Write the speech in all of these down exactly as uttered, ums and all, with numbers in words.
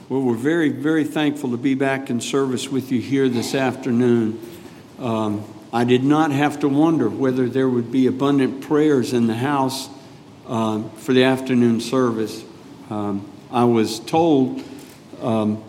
Well, we're very, very thankful to be back in service with you here this afternoon. Um, I did not have to wonder whether there would be abundant prayers in the house uh, for the afternoon service. Um, I was told, um,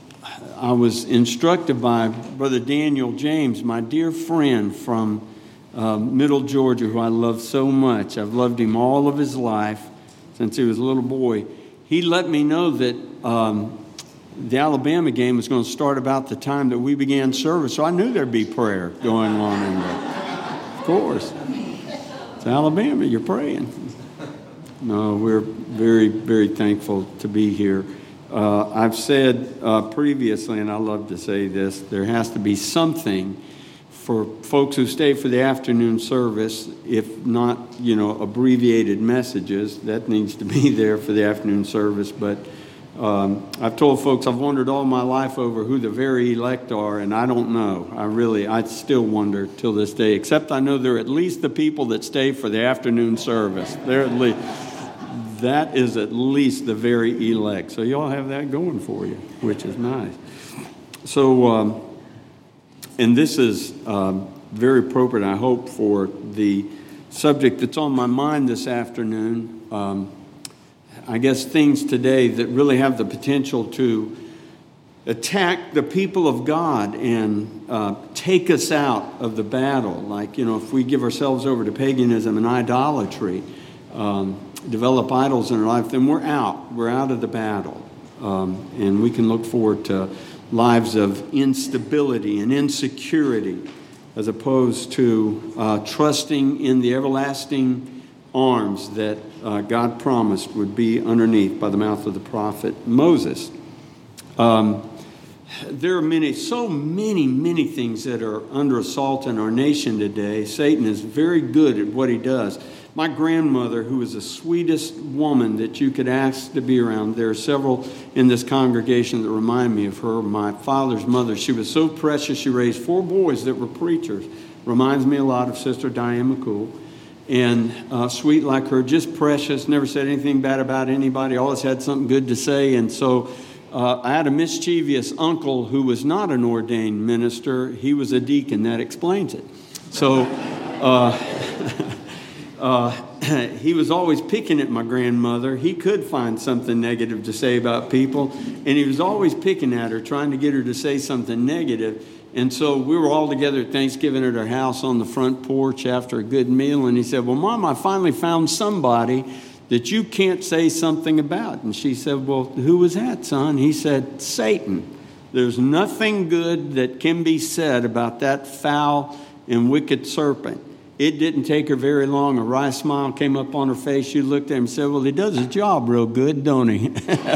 I was instructed by Brother Daniel James, my dear friend from uh, Middle Georgia, who I love so much. I've loved him all of his life since he was a little boy. He let me know that um, the Alabama game was going to start about the time that we began service, so I knew there'd be prayer going on in there. Of course. It's Alabama, you're praying. No, we're very, very thankful to be here. Uh, I've said uh, previously, and I love to say this, there has to be something for folks who stay for the afternoon service, if not, you know, abbreviated messages. That needs to be there for the afternoon service, but Um, I've told folks I've wondered all my life over who the very elect are, and I don't know. I really, I still wonder till this day, except I know they're at least the people that stay for the afternoon service. They're at least, that is at least the very elect. So y'all have that going for you, which is nice. So, um, and this is um, very appropriate, I hope, for the subject that's on my mind this afternoon. Um, I guess things today that really have the potential to attack the people of God and uh, take us out of the battle. Like, you know, if we give ourselves over to paganism and idolatry, um, develop idols in our life, then we're out. We're out of the battle. Um, and we can look forward to lives of instability and insecurity as opposed to uh, trusting in the everlasting arms that uh, God promised would be underneath by the mouth of the prophet Moses. Um, there are many, so many, many things that are under assault in our nation today. Satan is very good at what he does. My grandmother, who was the sweetest woman that you could ask to be around, there are several in this congregation that remind me of her. My father's mother, she was so precious. She raised four boys that were preachers. Reminds me a lot of Sister Diane McCool. And uh, sweet like her, just precious, never said anything bad about anybody, always had something good to say. And so uh, I had a mischievous uncle who was not an ordained minister. He was a deacon. That explains it. So uh, uh, he was always picking at my grandmother. He could find something negative to say about people. And he was always picking at her, trying to get her to say something negative. And so we were all together at Thanksgiving at our house on the front porch after a good meal. And he said, well, Mom, I finally found somebody that you can't say something about. And she said, well, who was that, son? He said, Satan. There's nothing good that can be said about that foul and wicked serpent. It didn't take her very long. A wry smile came up on her face. She looked at him and said, well, he does his job real good, don't he?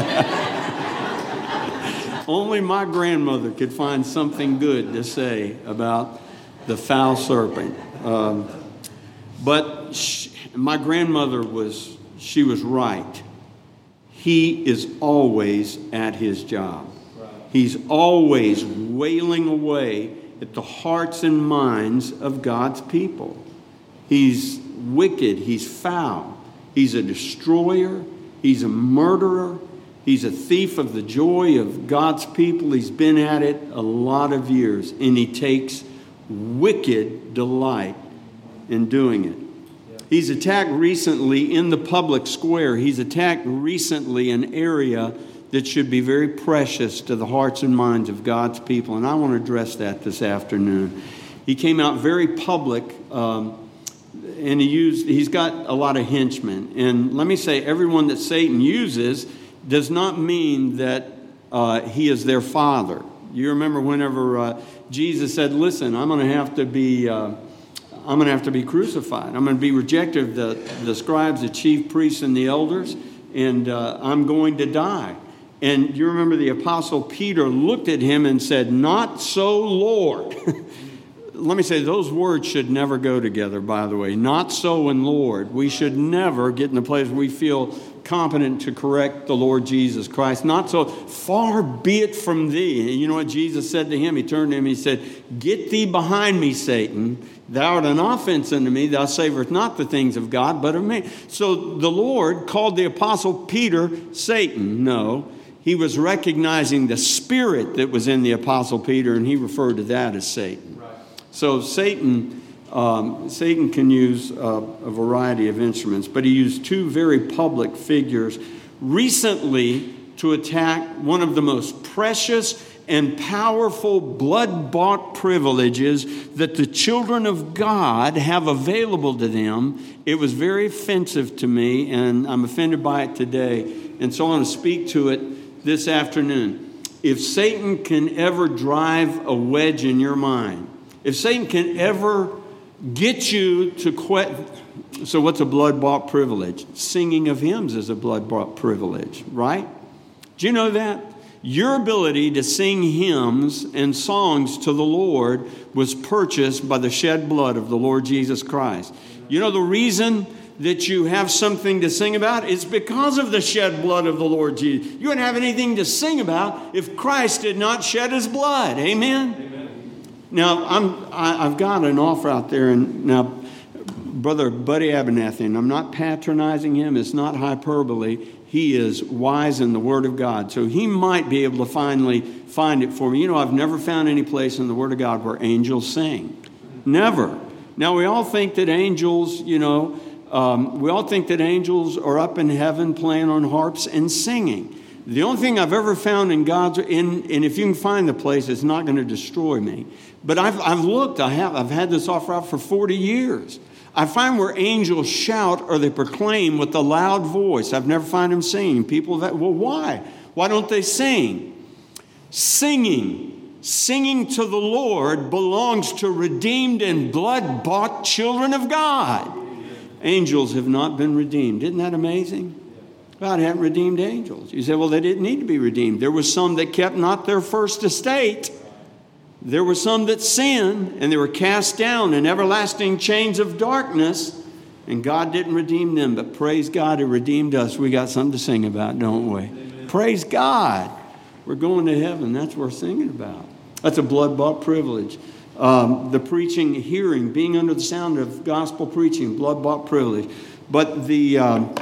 Only my grandmother could find something good to say about the foul serpent. Um, but she, my grandmother was, she was right. He is always at his job. He's always wailing away at the hearts and minds of God's people. He's wicked. He's foul. He's a destroyer. He's a murderer. He's a thief of the joy of God's people. He's been at it a lot of years, and he takes wicked delight in doing it. He's attacked recently in the public square. He's attacked recently an area that should be very precious to the hearts and minds of God's people, and I want to address that this afternoon. He came out very public, um, and he used, he's got a lot of henchmen. And let me say, everyone that Satan uses does not mean that uh, he is their father. You remember whenever uh, Jesus said, listen, I'm going to have to be uh, I'm going to have to be crucified. I'm going to be rejected of the, the scribes, the chief priests, and the elders, and uh, I'm going to die. And you remember the Apostle Peter looked at him and said, not so, Lord. Let me say, those words should never go together, by the way. Not so and Lord. We should never get in a place where we feel competent to correct the Lord Jesus Christ. Not so. Far be it from thee. And you know what Jesus said to him? He turned to him and he said, get thee behind me, Satan. Thou art an offense unto me. Thou savorest not the things of God, but of me. So the Lord called the Apostle Peter Satan. No. he was recognizing the spirit that was in the Apostle Peter, and he referred to that as Satan. Right. So Satan, um, Satan can use uh, a variety of instruments, but he used two very public figures recently to attack one of the most precious and powerful blood-bought privileges that the children of God have available to them. It was very offensive to me, and I'm offended by it today. And so I want to speak to it this afternoon. If Satan can ever drive a wedge in your mind, if Satan can ever get you to quit, so what's a blood-bought privilege? Singing of hymns is a blood-bought privilege, right? Do you know that? Your ability to sing hymns and songs to the Lord was purchased by the shed blood of the Lord Jesus Christ. You know the reason that you have something to sing about? It's because of the shed blood of the Lord Jesus. You wouldn't have anything to sing about if Christ did not shed his blood. Amen? Amen. Now, I'm, I, I've got an offer out there, and now, Brother Buddy Abernathy, and I'm not patronizing him. It's not hyperbole. He is wise in the Word of God. So he might be able to finally find it for me. You know, I've never found any place in the Word of God where angels sing. Never. Now, we all think that angels, you know, um, we all think that angels are up in heaven playing on harps and singing. The only thing I've ever found in God's, in, and if you can find the place, it's not going to destroy me. But I've, I've looked, I have, I've had this offer out for forty years. I find where angels shout or they proclaim with a loud voice. I've never found them singing. People that, well, why? Why don't they sing? Singing, singing to the Lord belongs to redeemed and blood-bought children of God. Angels have not been redeemed. Isn't that amazing? God hadn't redeemed angels. You say, well, they didn't need to be redeemed. There were some that kept not their first estate. There were some that sinned, and they were cast down in everlasting chains of darkness, and God didn't redeem them. But praise God, He redeemed us. We got something to sing about, don't we? Amen. Praise God. We're going to heaven. That's what we're singing about. That's a blood-bought privilege. Um, the preaching, hearing, being under the sound of gospel preaching, blood-bought privilege. But the um,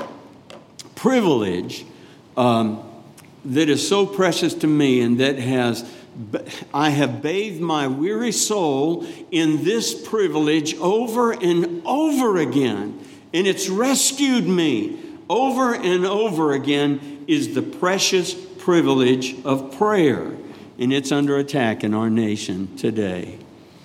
privilege um, that is so precious to me and that has I have bathed my weary soul in this privilege over and over again, and it's rescued me over and over again, is the precious privilege of prayer, and it's under attack in our nation today.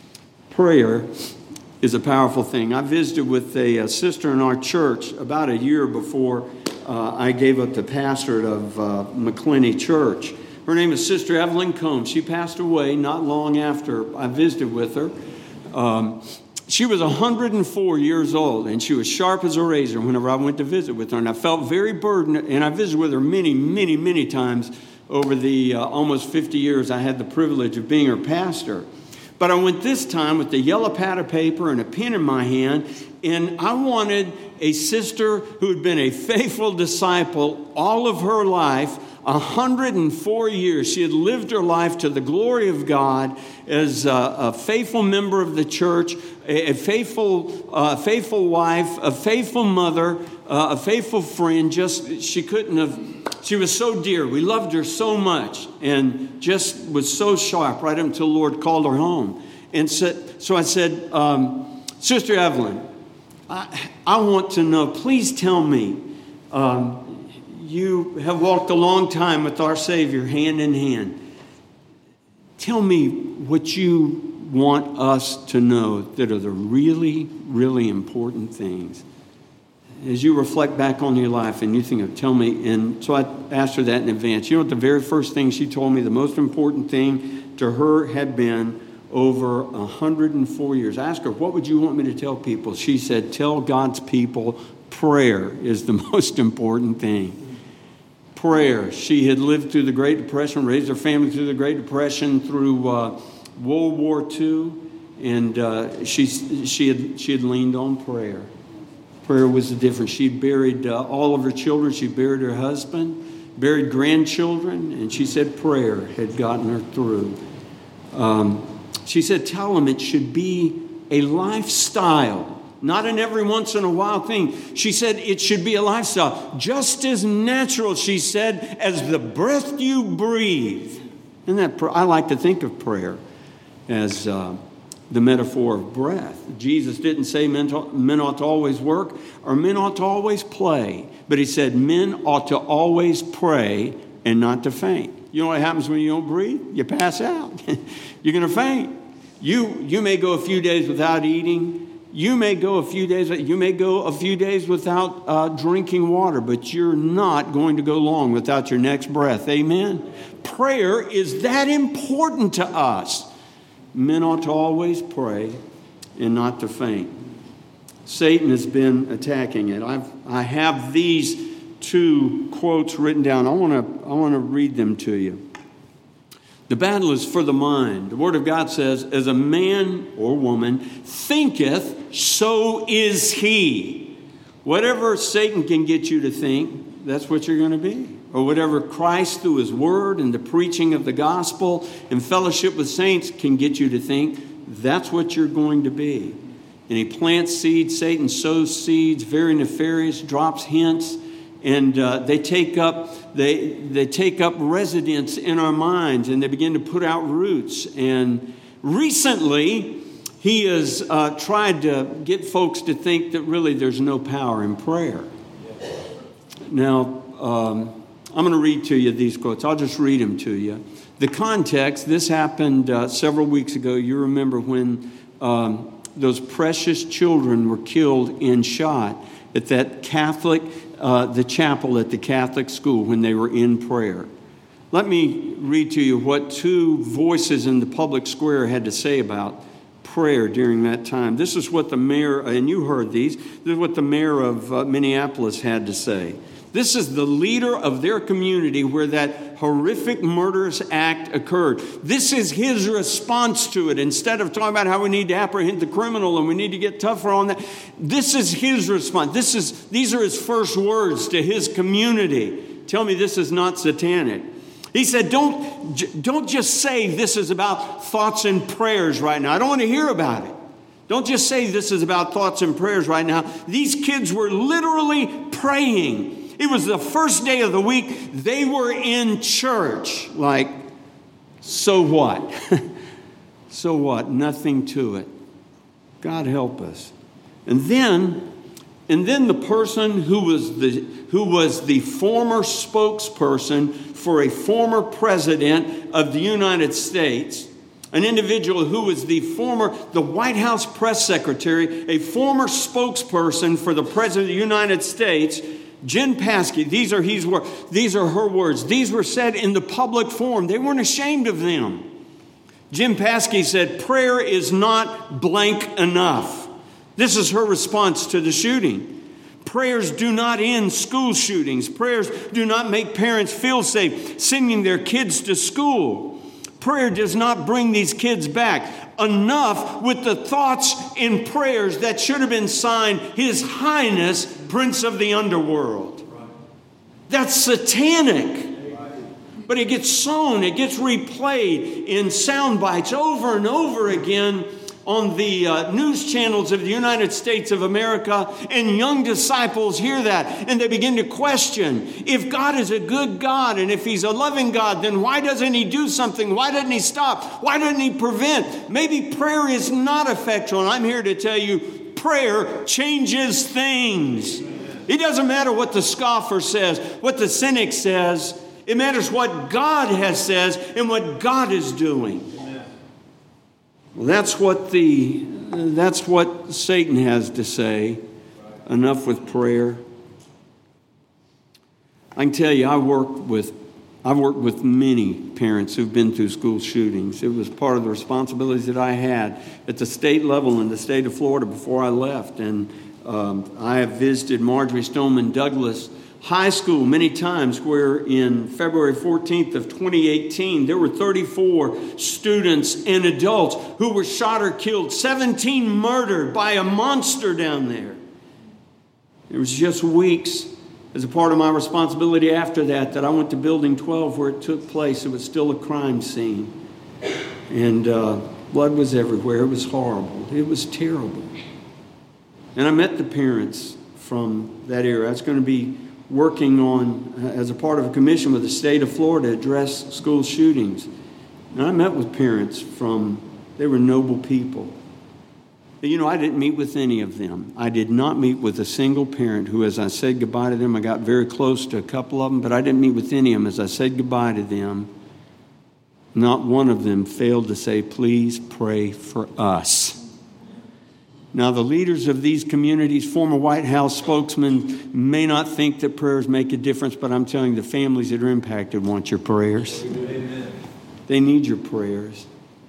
Prayer is a powerful thing. I visited with a, a sister in our church about a year before uh, I gave up the pastorate of uh, McClenny Church. Her name is Sister Evelyn Combs. She passed away not long after I visited with her. Um, she was one hundred four years old, and she was sharp as a razor whenever I went to visit with her. And I felt very burdened, and I visited with her many, many, many times over the uh, almost fifty years I had the privilege of being her pastor. But I went this time with the yellow pad of paper and a pen in my hand, and I wanted a sister who had been a faithful disciple all of her life, one hundred four years. She had lived her life to the glory of God as a, a faithful member of the church, a, a faithful, uh, faithful wife, a faithful mother, uh, a faithful friend. Just she couldn't have. She was so dear. We loved her so much, and just was so sharp right up until the Lord called her home. And so, so I said, um, Sister Evelyn, I, I want to know. Please tell me. Um, You have walked a long time with our Savior hand in hand. Tell me what you want us to know that are the really, really important things. As you reflect back on your life and you think of, tell me. And so I asked her that in advance. You know what the very first thing she told me, the most important thing to her had been over one hundred four years. I asked her, what would you want me to tell people? She said, tell God's people prayer is the most important thing. Prayer. She had lived through the Great Depression, raised her family through the Great Depression, through uh, World War Two, and uh, she she had she had leaned on prayer. Prayer was the difference. She buried uh, all of her children. She buried her husband, buried grandchildren, and she said prayer had gotten her through. Um, she said, "Tell them it should be a lifestyle not an every once in a while thing. She said it should be a lifestyle, just as natural, she said, as the breath you breathe. And that I like to think of prayer as uh, the metaphor of breath. Jesus didn't say men, to, men ought to always work or men ought to always play, but he said men ought to always pray and not to faint. You know what happens when you don't breathe? You pass out. You're going to faint. You you may go a few days without eating. You may go a few days. You may go a few days without uh, drinking water, but you're not going to go long without your next breath. Amen. Prayer is that important to us. Men ought to always pray and not to faint. Satan has been attacking it. I've I have these two quotes written down. I want to I want to read them to you. The battle is for the mind. The Word of God says, as a man or woman thinketh, so is he. Whatever Satan can get you to think, that's what you're going to be. Or whatever Christ through his Word and the preaching of the gospel and fellowship with saints can get you to think, that's what you're going to be. And he plants seeds, Satan sows seeds, very nefarious, drops hints. And uh, they take up they they take up residence in our minds, and they begin to put out roots. And recently, he has uh, tried to get folks to think that really there's no power in prayer. Now, um, I'm going to read to you these quotes. I'll just read them to you. The context: this happened uh, several weeks ago. You remember when um, those precious children were killed and shot at that Catholic. Uh, the chapel at the Catholic school when they were in prayer. Let me read to you what two voices in the public square had to say about prayer during that time. This is what the mayor, and you heard these, this is what the mayor of uh, Minneapolis had to say. This is the leader of their community where that horrific murderous act occurred. This is his response to it. Instead of talking about how we need to apprehend the criminal and we need to get tougher on that, this is his response. This is these are his first words to his community. Tell me this is not satanic. He said, don't, don't just say this is about thoughts and prayers right now. I don't want to hear about it. Don't just say this is about thoughts and prayers right now. These kids were literally praying. It was the first day of the week. They were in church. Like, so what? So what? Nothing to it. God help us. And then, and then the person who was the who was the former spokesperson for a former president of the United States, an individual who was the former, the White House press secretary, a former spokesperson for the president of the United States, Jen Psaki, these are his words. These are her words. These were said in the public forum. They weren't ashamed of them. Jen Psaki said, prayer is not blank enough. This is her response to the shooting. Prayers do not end school shootings. Prayers do not make parents feel safe sending their kids to school. Prayer does not bring these kids back. Enough with the thoughts and prayers that should have been signed His Highness, Prince of the Underworld. That's satanic. But it gets sown, it gets replayed in sound bites over and over again on the uh, news channels of the United States of America, and young disciples hear that and they begin to question, if God is a good God and if He's a loving God, then why doesn't He do something? Why doesn't He stop? Why doesn't He prevent? Maybe prayer is not effectual, and I'm here to tell you, prayer changes things. It doesn't matter what the scoffer says, what the cynic says. It matters what God has says and what God is doing. Well, that's what the that's what Satan has to say. Enough with prayer. I can tell you, I work with I've worked with many parents who've been through school shootings. It was part of the responsibilities that I had at the state level in the state of Florida before I left. And um, I have visited Marjorie Stoneman Douglas High School many times, where in February fourteenth of twenty eighteen, there were thirty-four students and adults who were shot or killed, seventeen murdered by a monster down there. It was just weeks as a part of my responsibility after that that I went to Building twelve where it took place. It was still a crime scene. And uh, blood was everywhere. It was horrible. It was terrible. And I met the parents from that area. I was going to be working on, as a part of a commission with the state of Florida, address school shootings. And I met with parents from, they were noble people. But, you know, I didn't meet with any of them. I did not meet with a single parent who, as I said goodbye to them, I got very close to a couple of them, but I didn't meet with any of them. As I said goodbye to them, not one of them failed to say, please pray for us. Now, the leaders of these communities, former White House spokesmen, may not think that prayers make a difference, but I'm telling you, the families that are impacted want your prayers. Amen. They need your prayers.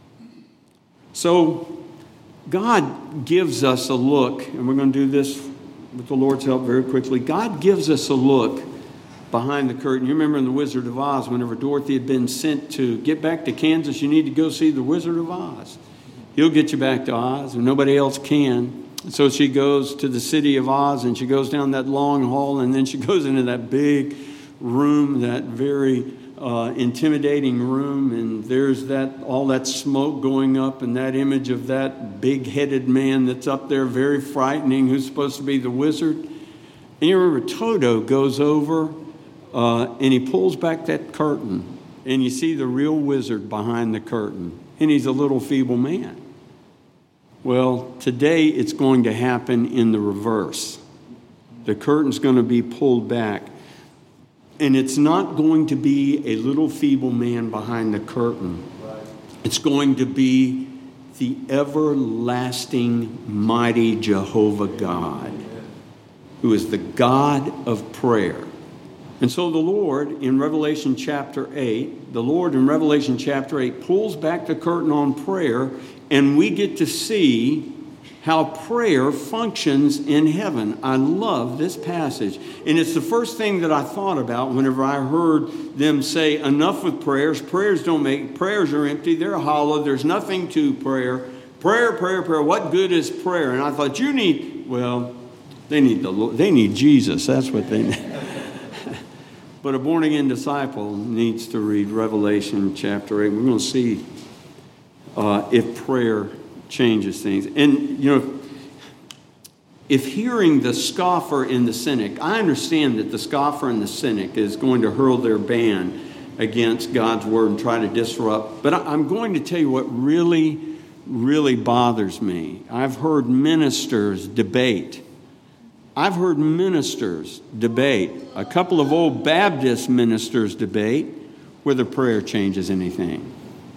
So, God gives us a look, and we're going to do this with the Lord's help very quickly. God gives us a look behind the curtain. You remember in The Wizard of Oz, whenever Dorothy had been sent to get back to Kansas, you need to go see the Wizard of Oz. He'll get you back to Oz, and nobody else can. So she goes to the city of Oz, and she goes down that long hall, and then she goes into that big room, that very uh, intimidating room, and there's that all that smoke going up, and that image of that big-headed man that's up there, very frightening, who's supposed to be the wizard. And you remember Toto goes over, uh, and he pulls back that curtain, and you see the real wizard behind the curtain, and he's a little feeble man. Well, today it's going to happen in the reverse. The curtain's going to be pulled back. And it's not going to be a little feeble man behind the curtain. It's going to be the everlasting, mighty Jehovah God, who is the God of prayer. And so the Lord in Revelation chapter eight, the Lord in Revelation chapter eight pulls back the curtain on prayer, and we get to see how prayer functions in heaven. I love this passage. And it's the first thing that I thought about whenever I heard them say, enough with prayers. Prayers don't make, prayers are empty. They're hollow. There's nothing to prayer. Prayer, prayer, prayer. What good is prayer? And I thought, you need, well, they need the Lord. They need Jesus. That's what they need. But a born-again disciple needs to read Revelation chapter eight. We're going to see uh, if prayer changes things. And, you know, if hearing the scoffer and the cynic, I understand that the scoffer and the cynic is going to hurl their ban against God's word and try to disrupt. But I'm going to tell you what really, really bothers me. I've heard ministers debate. I've heard ministers debate, a couple of old Baptist ministers debate whether prayer changes anything.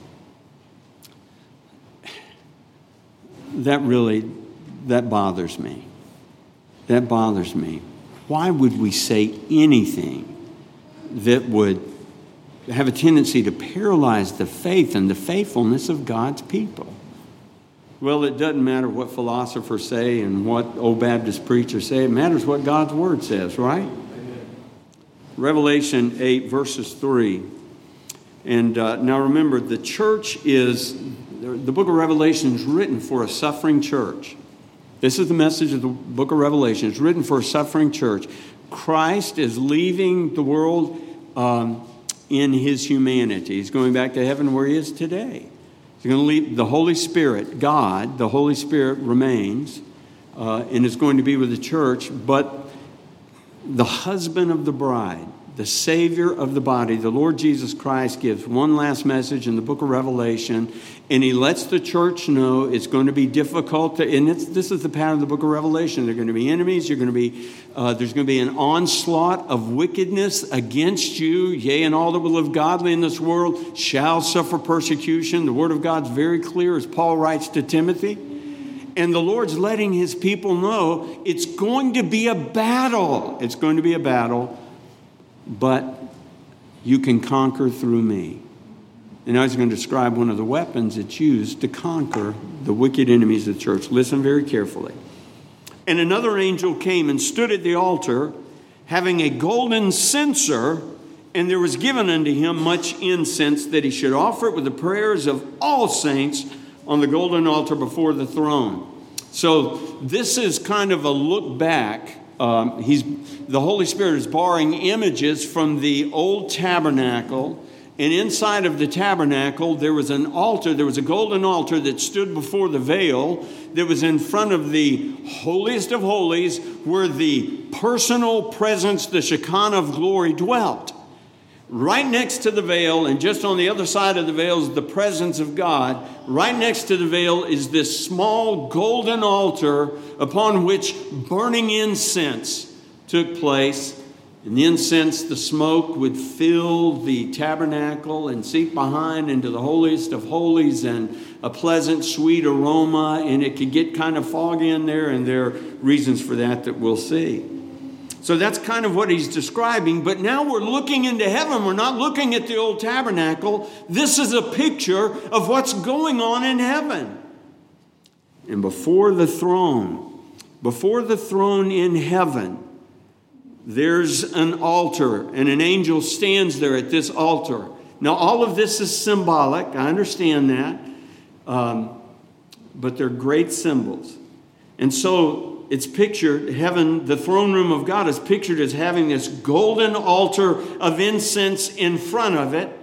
That really, that bothers me. That bothers me. Why would we say anything that would have a tendency to paralyze the faith and the faithfulness of God's people? Well, it doesn't matter what philosophers say and what old Baptist preachers say. It matters what God's word says, right? Amen. Revelation eight, verses three. And uh, now remember, the church is, the book of Revelation is written for a suffering church. This is the message of the book of Revelation. It's written for a suffering church. Christ is leaving the world um, in his humanity. He's going back to heaven where he is today. He's going to leave the Holy Spirit, God, the Holy Spirit remains uh, and is going to be with the church, but the husband of the bride, the Savior of the body, the Lord Jesus Christ, gives one last message in the book of Revelation, and he lets the church know it's going to be difficult. To, and it's, this is the pattern of the book of Revelation. There are going to be enemies. You're going to be, uh, there's going to be an onslaught of wickedness against you. Yea, and all that will live godly in this world shall suffer persecution. The word of God's very clear, as Paul writes to Timothy. And the Lord's letting his people know it's going to be a battle. It's going to be a battle. But you can conquer through me. And I was going to describe one of the weapons that's used to conquer the wicked enemies of the church. Listen very carefully. And another angel came and stood at the altar, having a golden censer, and there was given unto him much incense, that he should offer it with the prayers of all saints on the golden altar before the throne. So this is kind of a look back. Um, he's the Holy Spirit is borrowing images from the old tabernacle And inside of the tabernacle, there was an altar. There was a golden altar that stood before the veil that was in front of the holiest of holies, where the personal presence, the Shekinah of glory, dwelt. Right next to the veil, and just on the other side of the veil is the presence of God. Right next to the veil is this small golden altar upon which burning incense took place. And the incense, the smoke, would fill the tabernacle and seep behind into the holiest of holies, and a pleasant, sweet aroma. And it could get kind of foggy in there, and there are reasons for that that we'll see. So that's kind of what he's describing. But now we're looking into heaven. We're not looking at the old tabernacle. This is a picture of what's going on in heaven. And before the throne, before the throne in heaven, there's an altar, and an angel stands there at this altar. Now, all of this is symbolic. I understand that. Um, but they're great symbols. And so it's pictured, heaven, the throne room of God is pictured as having this golden altar of incense in front of it.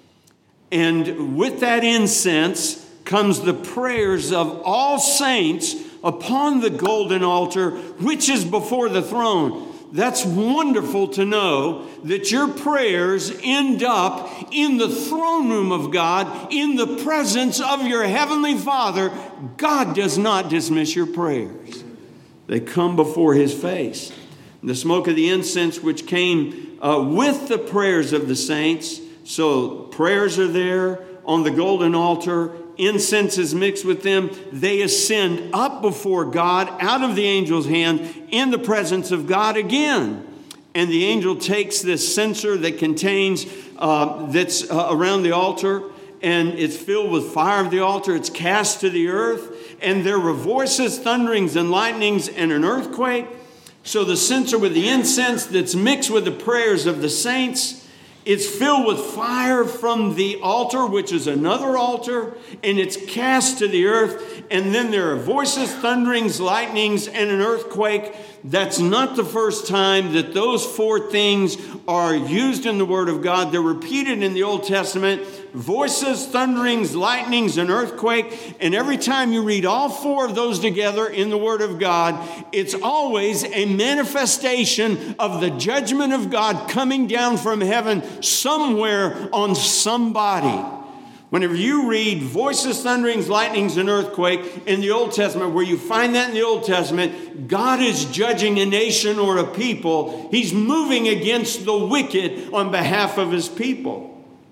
And with that incense comes the prayers of all saints upon the golden altar, which is before the throne. That's wonderful to know that your prayers end up in the throne room of God, in the presence of your heavenly Father. God does not dismiss your prayers. They come before his face. The smoke of the incense which came uh, with the prayers of the saints. So prayers are there on the golden altar. Incense is mixed with them. They ascend up before God out of the angel's hand in the presence of God again. And the angel takes this censer that contains, uh, that's uh, around the altar, and it's filled with fire of the altar. It's cast to the earth. And there were voices, thunderings, and lightnings, and an earthquake. So the censer with the incense that's mixed with the prayers of the saints, it's filled with fire from the altar, which is another altar, and it's cast to the earth. And then there are voices, thunderings, lightnings, and an earthquake. That's not the first time that those four things are used in the Word of God. They're repeated in the Old Testament. Voices, thunderings, lightnings, and earthquake. And every time you read all four of those together in the Word of God, it's always a manifestation of the judgment of God coming down from heaven somewhere on somebody. Whenever you read voices, thunderings, lightnings, and earthquake in the Old Testament, where you find that in the Old Testament, God is judging a nation or a people. He's moving against the wicked on behalf of his people.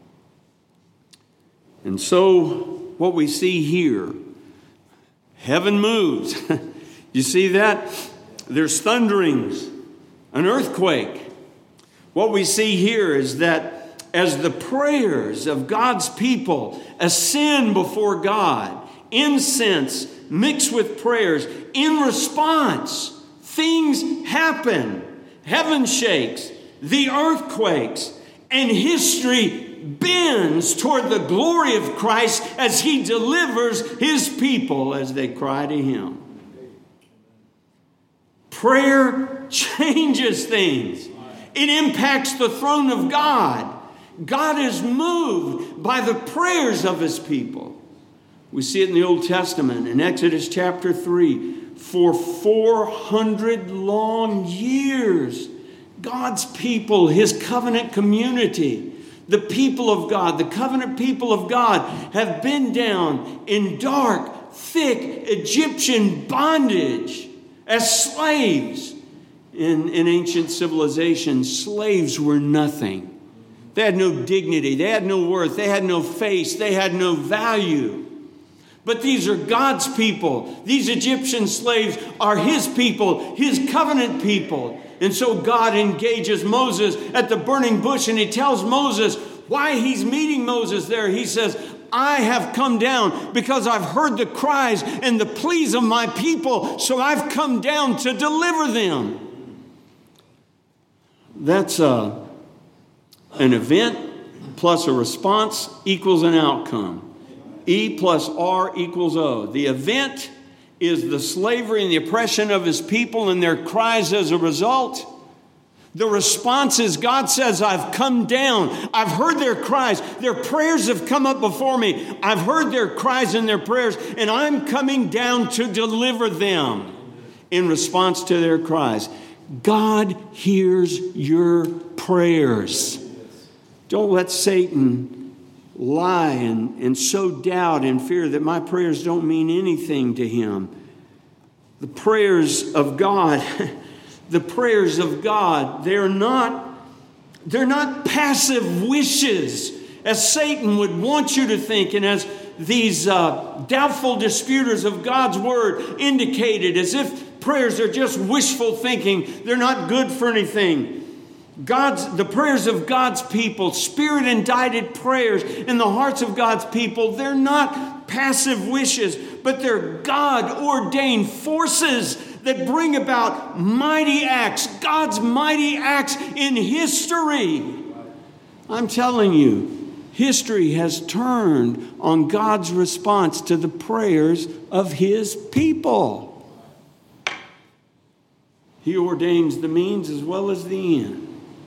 And so what we see here, heaven moves. You see that? There's thunderings, an earthquake. What we see here is that as the prayers of God's people ascend before God, incense mixed with prayers, in response, things happen. Heaven shakes, the earth quakes, and history bends toward the glory of Christ as he delivers his people as they cry to him. Prayer changes things. It impacts the throne of God. God is moved by the prayers of his people. We see it in the Old Testament in Exodus chapter three. For four hundred long years, God's people, his covenant community, the people of God, the covenant people of God, have been down in dark, thick Egyptian bondage as slaves. In, in ancient civilizations, slaves were nothing. They had no dignity. They had no worth. They had no face. They had no value. But these are God's people. These Egyptian slaves are his people, his covenant people. And so God engages Moses at the burning bush, and he tells Moses why he's meeting Moses there. He says, I have come down because I've heard the cries and the pleas of my people, so I've come down to deliver them. That's a... An event plus a response equals an outcome. E plus R equals O. The event is the slavery and the oppression of his people and their cries as a result. The response is, God says, I've come down. I've heard their cries. Their prayers have come up before me. I've heard their cries and their prayers, and I'm coming down to deliver them in response to their cries. God hears your prayers. Don't let Satan lie and, and sow doubt and fear that my prayers don't mean anything to him. The prayers of God, the prayers of God, they're not, they're not passive wishes, as Satan would want you to think, and as these uh, doubtful disputers of God's word indicated, as if prayers are just wishful thinking. They're not good for anything. God's, the prayers of God's people, Spirit-indicted prayers in the hearts of God's people, they're not passive wishes, but they're God-ordained forces that bring about mighty acts, God's mighty acts in history. I'm telling you, history has turned on God's response to the prayers of his people. He ordains the means as well as the end.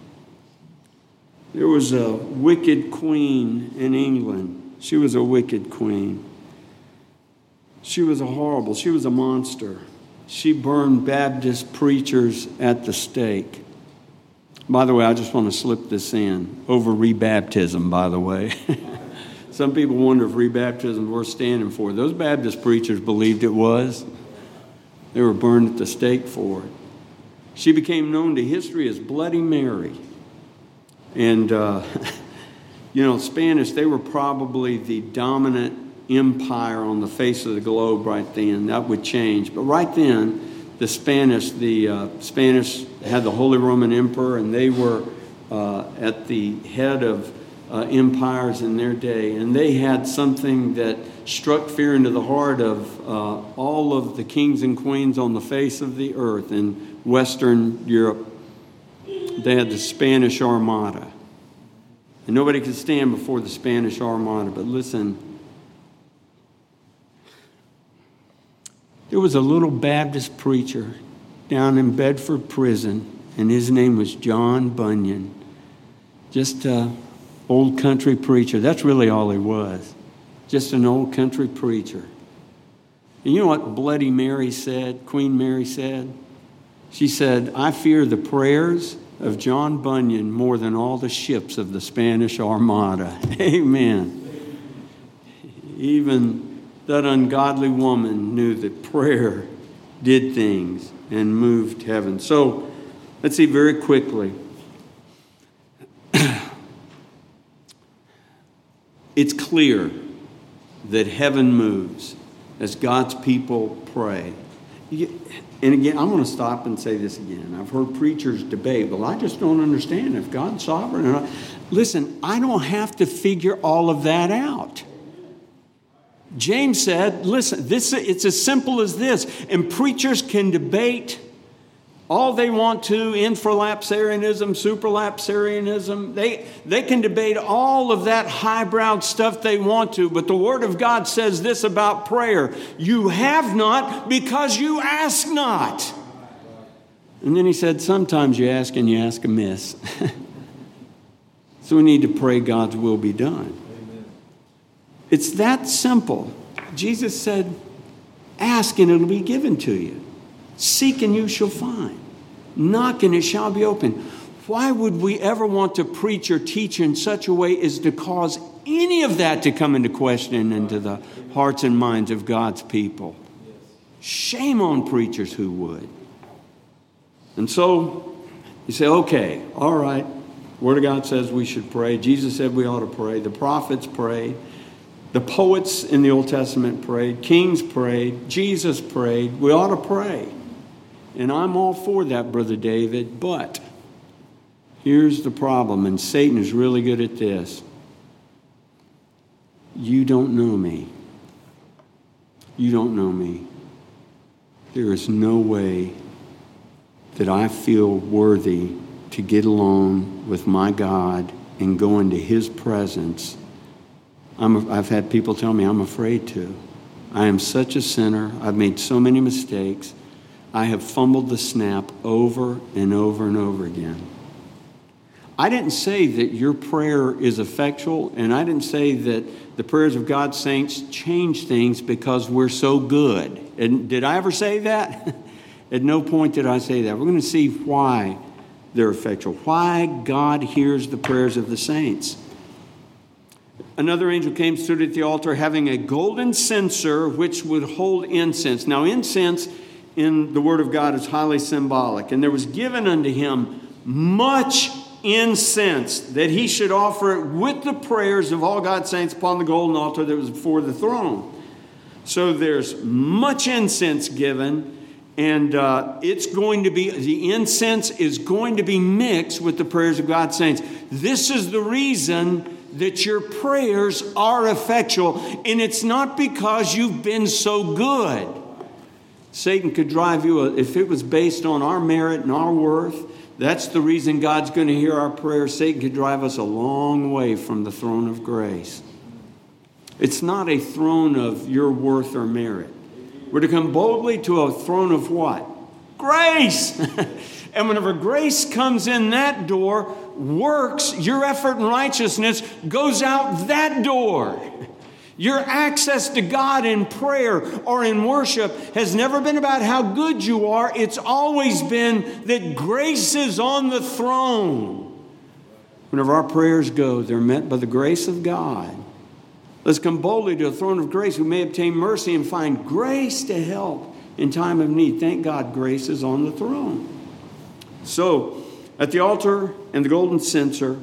There was a wicked queen in England. She was a wicked queen. She was a horrible, she was a monster. She burned Baptist preachers at the stake. By the way, I just want to slip this in. Over rebaptism, by the way. Some people wonder if rebaptism we're standing for. Those Baptist preachers believed it was. They were burned at the stake for it. She became known to history as Bloody Mary. And, uh, you know, Spanish, they were probably the dominant empire on the face of the globe right then. That would change. But right then, the Spanish, the uh, Spanish had the Holy Roman Emperor, and they were uh, at the head of uh, empires in their day. And they had something that struck fear into the heart of uh, all of the kings and queens on the face of the earth in Western Europe. They had the Spanish Armada. And nobody could stand before the Spanish Armada. But listen, there was a little Baptist preacher down in Bedford Prison, and his name was John Bunyan. Just an old country preacher. That's really all he was. Just an old country preacher. And you know what Bloody Mary said, Queen Mary said? She said, I fear the prayers of John Bunyan more than all the ships of the Spanish Armada. Amen. Even that ungodly woman knew that prayer did things and moved heaven. So let's see very quickly. It's clear that heaven moves as God's people pray. And again, I'm going to stop and say this again. I've heard preachers debate, well, I just don't understand if God's sovereign or not. Listen, I don't have to figure all of that out. James said, listen, this it's as simple as this. And preachers can debate all they want to, infralapsarianism, supralapsarianism. They, they can debate all of that highbrow stuff they want to, but the Word of God says this about prayer. You have not because you ask not. And then he said, sometimes you ask and you ask amiss. So we need to pray God's will be done. Amen. It's that simple. Jesus said, ask and it'll be given to you. Seek and you shall find. Knock and it shall be opened. Why would we ever want to preach or teach in such a way as to cause any of that to come into question into the hearts and minds of God's people? Shame on preachers who would. And so you say, okay, all right. Word of God says we should pray. Jesus said we ought to pray. The prophets prayed. The poets in the Old Testament prayed. Kings prayed. Jesus prayed. We ought to pray. And I'm all for that, Brother David, but here's the problem, and Satan is really good at this. You don't know me. You don't know me. There is no way that I feel worthy to get alone with my God and go into His presence. I'm, I've had people tell me I'm afraid to. I am such a sinner. I've made so many mistakes. I have fumbled the snap over and over and over again. I didn't say that your prayer is effectual, and I didn't say that the prayers of God's saints change things because we're so good. And did I ever say that? At no point did I say that. We're going to see why they're effectual, why God hears the prayers of the saints. Another angel came, stood at the altar, having a golden censer which would hold incense. Now, incense in the Word of God is highly symbolic. And there was given unto him much incense, that he should offer it with the prayers of all God's saints upon the golden altar that was before the throne. So there's much incense given, and uh, it's going to be, the incense is going to be mixed with the prayers of God's saints. This is the reason that your prayers are effectual, and it's not because you've been so good. Satan could drive you, a, if it was based on our merit and our worth, that's the reason God's going to hear our prayers. Satan could drive us a long way from the throne of grace. It's not a throne of your worth or merit. We're to come boldly to a throne of what? Grace! And whenever grace comes in that door, works, your effort and righteousness goes out that door. Your access to God in prayer or in worship has never been about how good you are. It's always been that grace is on the throne. Whenever our prayers go, they're met by the grace of God. Let's come boldly to a throne of grace. We may obtain mercy and find grace to help in time of need. Thank God grace is on the throne. So, at the altar and the golden censer,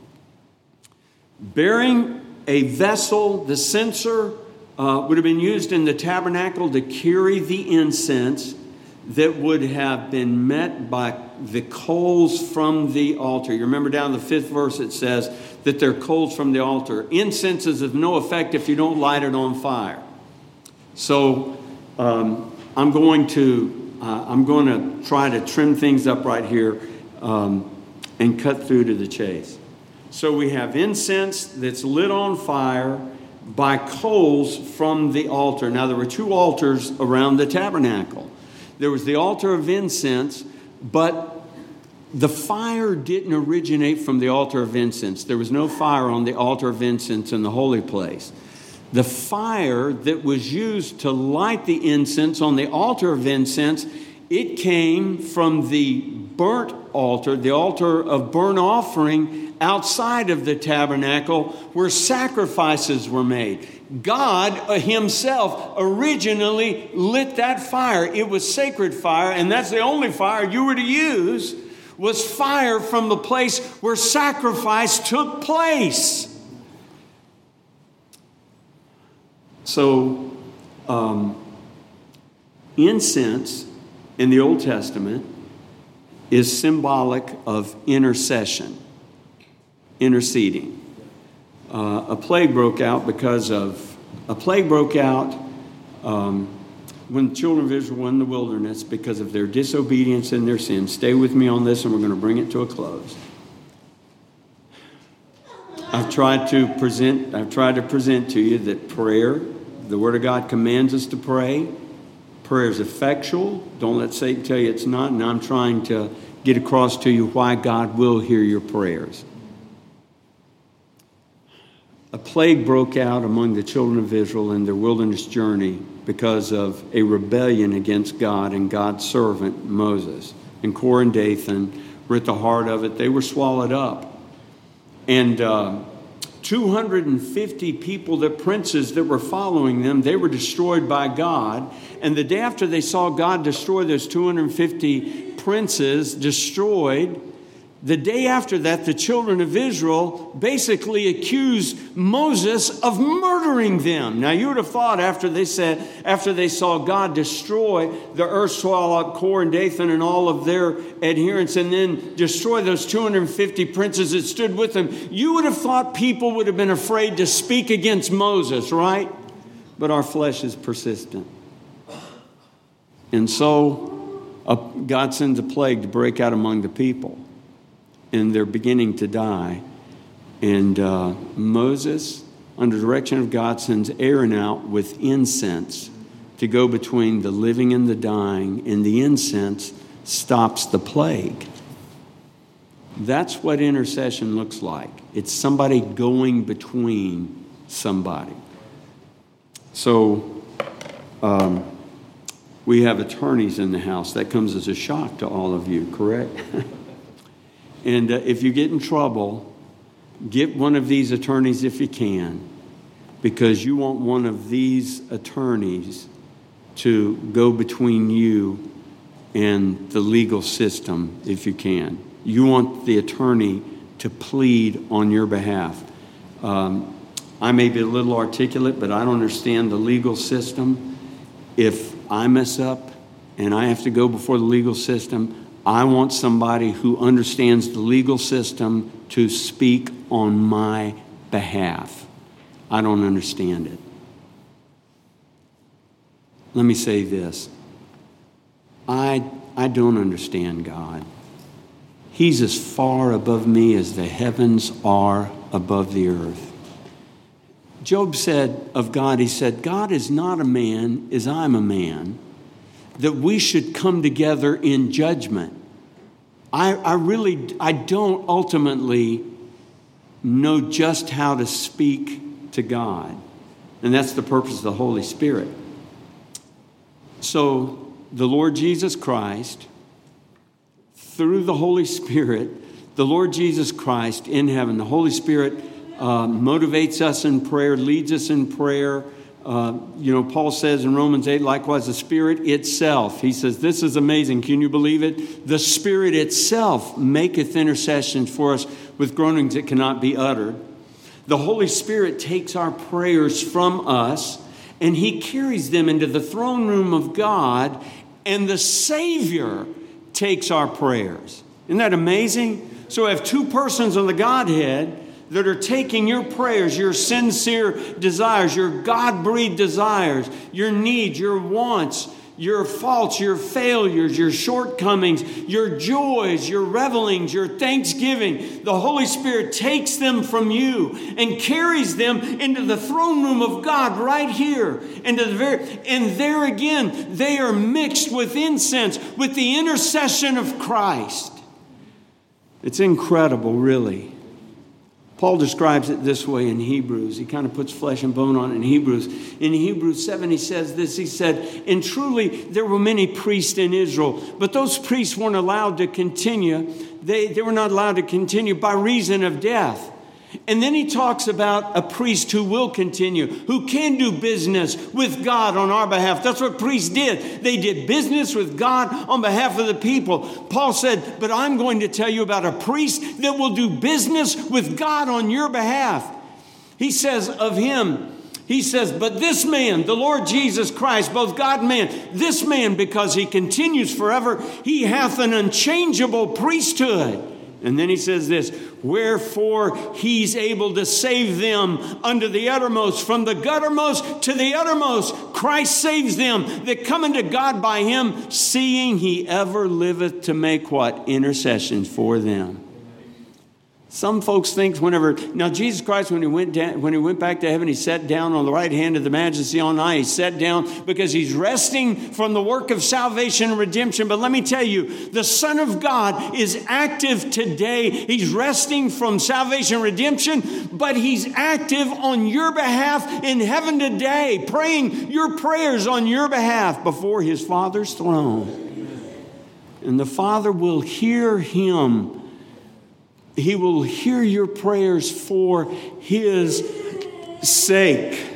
bearing a vessel, the censer uh, would have been used in the tabernacle to carry the incense that would have been met by the coals from the altar. You remember down the fifth verse it says that they're coals from the altar. Incense is of no effect if you don't light it on fire. So um, I'm going to uh, I'm going to try to trim things up right here um, and cut through to the chase. So we have incense that's lit on fire by coals from the altar. Now, there were two altars around the tabernacle. There was the altar of incense, but the fire didn't originate from the altar of incense. There was no fire on the altar of incense in the holy place. The fire that was used to light the incense on the altar of incense, it came from the burnt altar, the altar of burnt offering outside of the tabernacle where sacrifices were made. God himself originally lit that fire. It was sacred fire, and that's the only fire you were to use, was fire from the place where sacrifice took place. So, um, incense in the Old Testament is symbolic of intercession, interceding. Uh, a plague broke out because of, a plague broke out um, when the children of Israel were in the wilderness because of their disobedience and their sin. Stay with me on this and we're going to bring it to a close. I've tried to present, I've tried to present to you that prayer, the Word of God commands us to pray. Prayer is effectual. Don't let Satan tell you it's not. And I'm trying to get across to you why God will hear your prayers. A plague broke out among the children of Israel in their wilderness journey because of a rebellion against God and God's servant Moses. And Korah and Dathan were at the heart of it. They were swallowed up. And uh, two hundred fifty people, the princes that were following them, they were destroyed by God. And the day after they saw God destroy those two hundred fifty princes, destroyed, the day after that, the children of Israel basically accused Moses of murdering them. Now, you would have thought after they said, after they saw God destroy the earth, swallow up Korah and Dathan and all of their adherents, and then destroy those two hundred fifty princes that stood with them, you would have thought people would have been afraid to speak against Moses, right? But our flesh is persistent. And so uh, God sends a plague to break out among the people. And they're beginning to die. And uh, Moses, under direction of God, sends Aaron out with incense to go between the living and the dying, and the incense stops the plague. That's what intercession looks like. It's somebody going between somebody. So um, we have attorneys in the house. That comes as a shock to all of you, correct? And uh, if you get in trouble, get one of these attorneys if you can, because you want one of these attorneys to go between you and the legal system if you can. You want the attorney to plead on your behalf. Um, I may be a little articulate, but I don't understand the legal system. If I mess up and I have to go before the legal system, I want somebody who understands the legal system to speak on my behalf. I don't understand it. Let me say this. I, I don't understand God. He's as far above me as the heavens are above the earth. Job said of God, he said, God is not a man as I'm a man, that we should come together in judgment. I, I really, I don't ultimately know just how to speak to God. And that's the purpose of the Holy Spirit. So the Lord Jesus Christ, through the Holy Spirit, the Lord Jesus Christ in heaven, the Holy Spirit uh, motivates us in prayer, leads us in prayer. Uh, you know, Paul says in Romans eight, likewise the Spirit itself. He says, this is amazing. Can you believe it? The Spirit itself maketh intercession for us with groanings that cannot be uttered. The Holy Spirit takes our prayers from us and He carries them into the throne room of God, and the Savior takes our prayers. Isn't that amazing? So we have two persons on the Godhead that are taking your prayers, your sincere desires, your God-breathed desires, your needs, your wants, your faults, your failures, your shortcomings, your joys, your revelings, your thanksgiving. The Holy Spirit takes them from you and carries them into the throne room of God right here. Into the very, and there again, they are mixed with incense, with the intercession of Christ. It's incredible, really. Paul describes it this way in Hebrews. He kind of puts flesh and bone on it in Hebrews. In Hebrews seven, he says this. He said, and truly there were many priests in Israel, but those priests weren't allowed to continue. They, they were not allowed to continue by reason of death. And then he talks about a priest who will continue, who can do business with God on our behalf. That's what priests did. They did business with God on behalf of the people. Paul said, but I'm going to tell you about a priest that will do business with God on your behalf. He says of him, he says, but this man, the Lord Jesus Christ, both God and man, this man, because he continues forever, he hath an unchangeable priesthood. And then he says this, wherefore he's able to save them unto the uttermost, from the guttermost to the uttermost. Christ saves them that come unto God by him, seeing he ever liveth to make what? Intercession for them. Some folks think whenever, now Jesus Christ, when he went down, when he went back to heaven, he sat down on the right hand of the Majesty on high. He sat down because he's resting from the work of salvation and redemption. But let me tell you, the Son of God is active today. He's resting from salvation and redemption, but he's active on your behalf in heaven today, praying your prayers on your behalf before his Father's throne. And the Father will hear him. He will hear your prayers for his sake.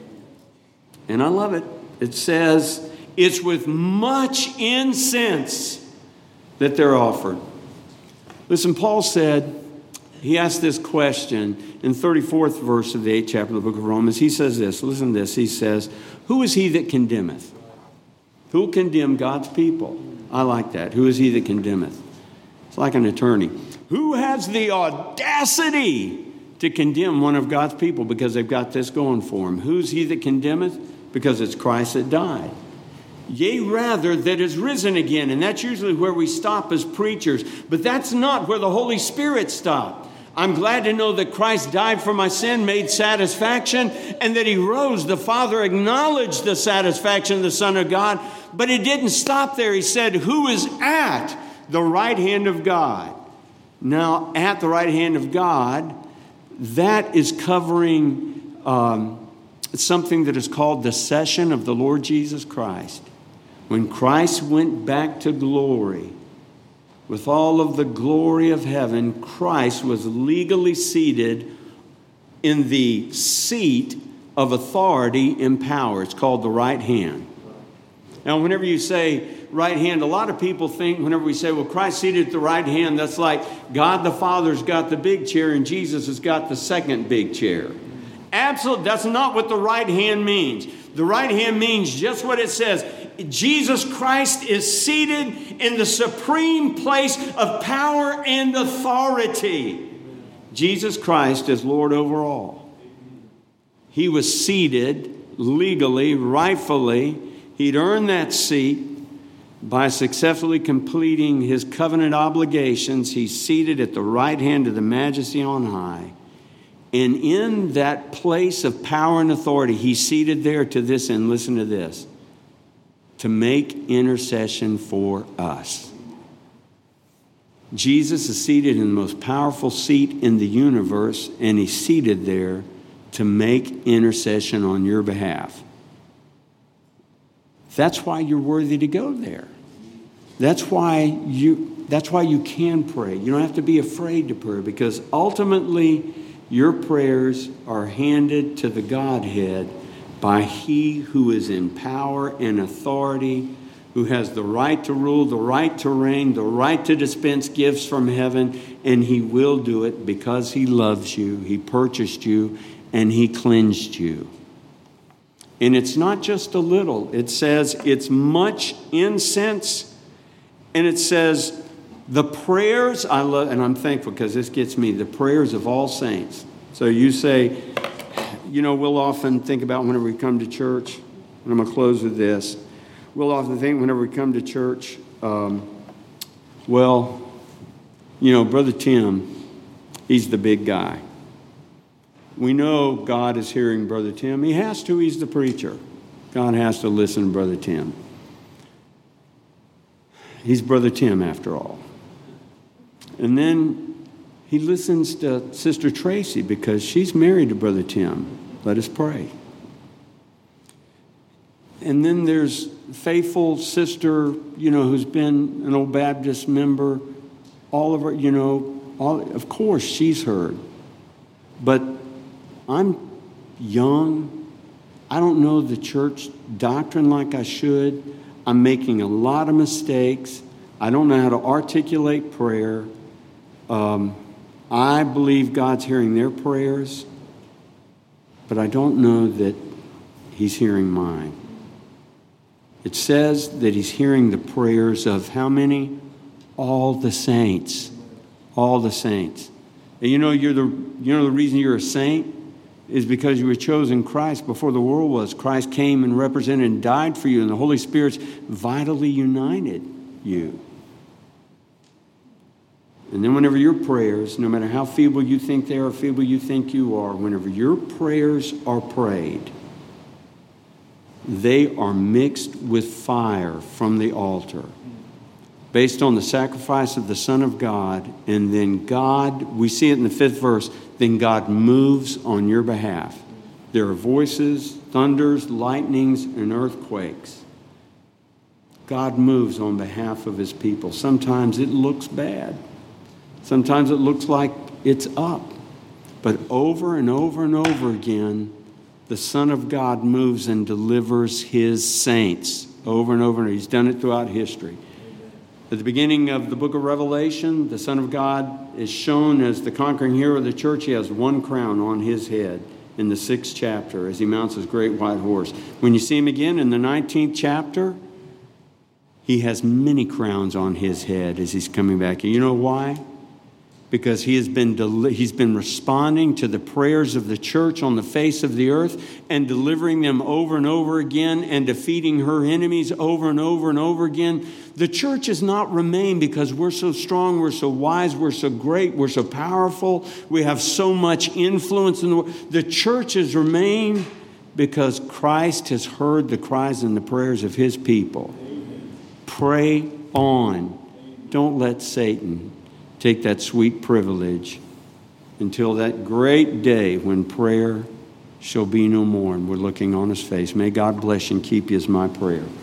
And I love it. It says, it's with much incense that they're offered. Listen, Paul said, he asked this question in thirty-fourth verse of the eighth chapter of the book of Romans. He says this, listen to this. He says, who is he that condemneth? Who will condemn God's people? I like that. Who is he that condemneth? It's like an attorney. Who has the audacity to condemn one of God's people because they've got this going for them? Who's he that condemneth? Because it's Christ that died. Yea, rather, that is risen again. And that's usually where we stop as preachers. But that's not where the Holy Spirit stopped. I'm glad to know that Christ died for my sin, made satisfaction, and that he rose. The Father acknowledged the satisfaction of the Son of God, but it didn't stop there. He said, who is at the right hand of God? Now, at the right hand of God, that is covering um, something that is called the session of the Lord Jesus Christ. When Christ went back to glory, with all of the glory of heaven, Christ was legally seated in the seat of authority and power. It's called the right hand. Now, whenever you say right hand, a lot of people think whenever we say, well, Christ seated at the right hand, that's like God the Father's got the big chair and Jesus has got the second big chair. Absolutely, that's not what the right hand means. The right hand means just what it says. Jesus Christ is seated in the supreme place of power and authority. Jesus Christ is Lord over all. He was seated legally, rightfully. He'd earned that seat by successfully completing his covenant obligations. He's seated at the right hand of the Majesty on high. And in that place of power and authority, he's seated there to this end. Listen to this. To make intercession for us. Jesus is seated in the most powerful seat in the universe, and he's seated there to make intercession on your behalf. That's why you're worthy to go there. That's why you, that's why you can pray. You don't have to be afraid to pray, because ultimately your prayers are handed to the Godhead by he who is in power and authority, who has the right to rule, the right to reign, the right to dispense gifts from heaven, and he will do it because he loves you, he purchased you, and he cleansed you. And it's not just a little. It says it's much incense, and it says the prayers, I love, and I'm thankful because this gets me, the prayers of all saints. So you say, you know, we'll often think about whenever we come to church, and I'm going to close with this. We'll often think whenever we come to church, um, well, you know, Brother Tim, he's the big guy. We know God is hearing Brother Tim. He has to. He's the preacher. God has to listen to Brother Tim. He's Brother Tim, after all. And then he listens to Sister Tracy because she's married to Brother Tim. Let us pray. And then there's faithful sister, you know, who's been an old Baptist member. All of her, you know, all, of course she's heard. But I'm young. I don't know the church doctrine like I should. I'm making a lot of mistakes. I don't know how to articulate prayer. Um, I believe God's hearing their prayers, but I don't know that he's hearing mine. It says that he's hearing the prayers of how many? All the saints. All the saints. And you know, you're the, you know the reason you're a saint is because you were chosen Christ before the world was. Christ came and represented and died for you, and the Holy Spirit's vitally united you. And then whenever your prayers, no matter how feeble you think they are, feeble you think you are, whenever your prayers are prayed, they are mixed with fire from the altar based on the sacrifice of the Son of God. And then God, we see it in the fifth verse, then God moves on your behalf. There are voices, thunders, lightnings, and earthquakes. God moves on behalf of his people. Sometimes it looks bad. Sometimes it looks like it's up. But over and over and over again, the Son of God moves and delivers his saints over and over. And he's done it throughout history. At the beginning of the book of Revelation, the Son of God is shown as the conquering hero of the church. He has one crown on his head in the sixth chapter as he mounts his great white horse. When you see him again in the nineteenth chapter, he has many crowns on his head as he's coming back. And you know why? because he has been deli- he's been responding to the prayers of the church on the face of the earth and delivering them over and over again and defeating her enemies over and over and over again. The church has not remained because we're so strong, we're so wise, we're so great, we're so powerful, we have so much influence in the world. The church has remained because Christ has heard the cries and the prayers of his people. Pray on. Don't let Satan take that sweet privilege until that great day when prayer shall be no more and we're looking on his face. May God bless you and keep you is my prayer.